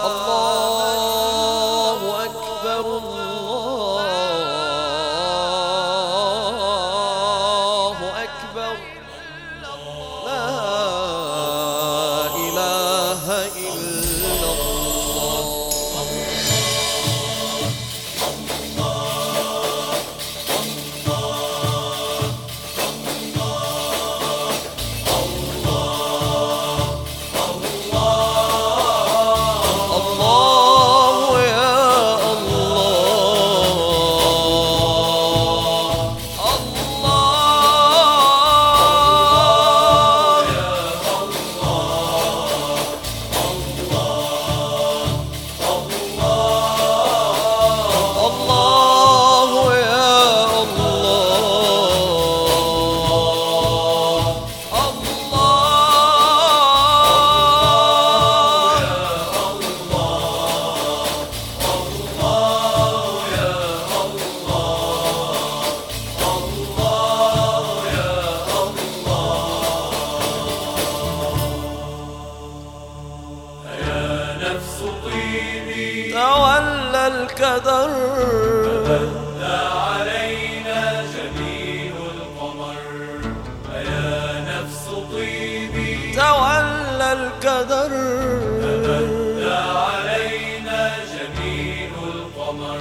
الله أكبر الله أكبر لا إله إلا الله. تولى الكدر فبدى علينا جبين القمر. أيا نفس طيبي تولى الكدر فبدى علينا جبين القمر.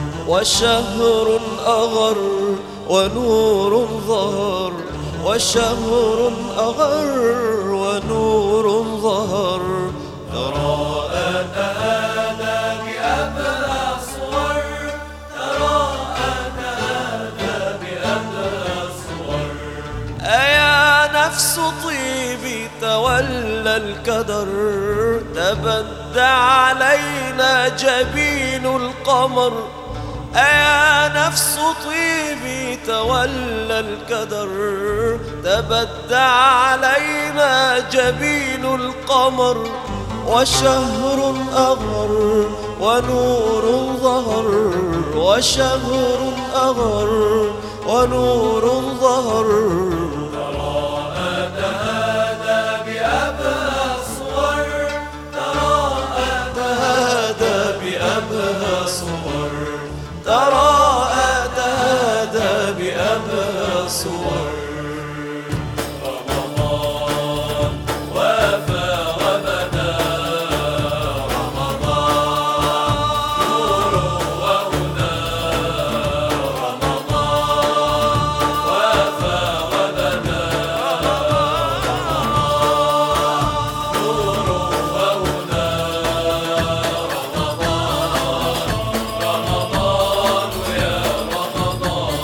وشهر أغر ونور ظهر وشهر أغر ونور ظهر. تراءت هذا بأبهى صور. تراءت هذا بأبهى صور. أيا نفس طيبي تولى الكدر تبدى علينا جبين القمر. أيا نفس طيبي تولى الكدر تبدى علينا جبين القمر. وشهر أغر ونور ظهر وشهر أغر ونور ظهر. تراءت هذا بأبهى صور. تراءت هذا بأبهى صور تراءت هذا بأبهى صور. رمضان وفى وبدا. رمضان نور وهدى. رمضان وفى وبدا. رمضان نور وهدى. رمضان يا رمضان.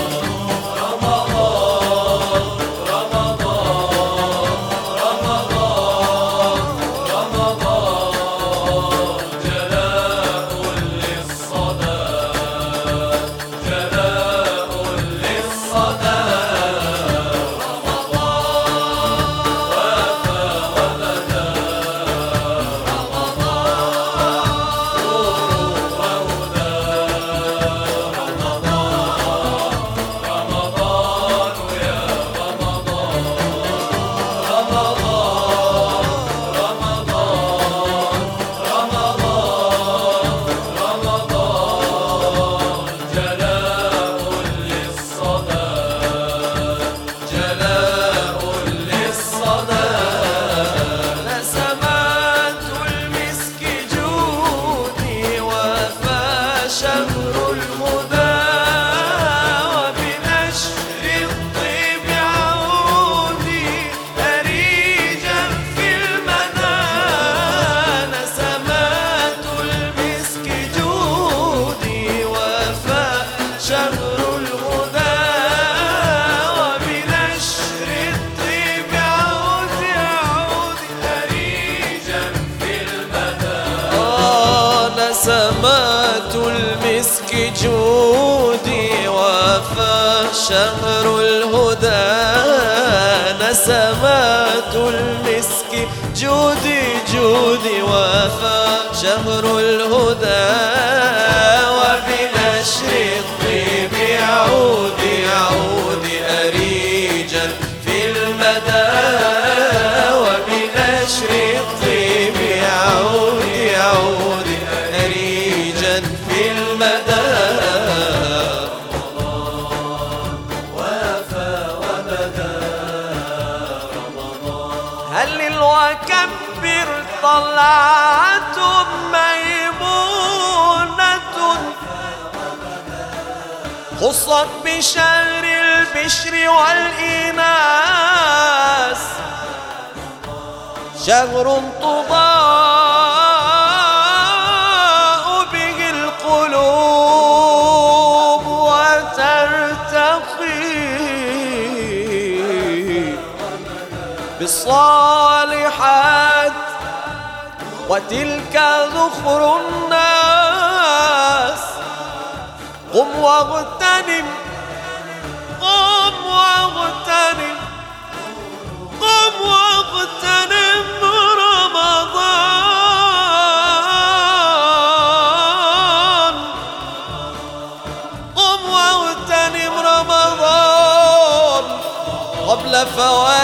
نسمات المسك جودي وفى شهر الهدى. نسمات المسك جودي جودي وفى شهر الهدى. وبنشر الطيب يعود يعود أريجا في المدى. وبنشر الطيب يعود يعود ساعة ميمونة خصت بشهر البشر والإناس، شهر تضاء به القلوب وترتقي بالصالحات، وتلك ذخر الناس. قم واغتنم، قم واغتنم، قم واغتنم رمضان، قم واغتنم رمضان قبل فوات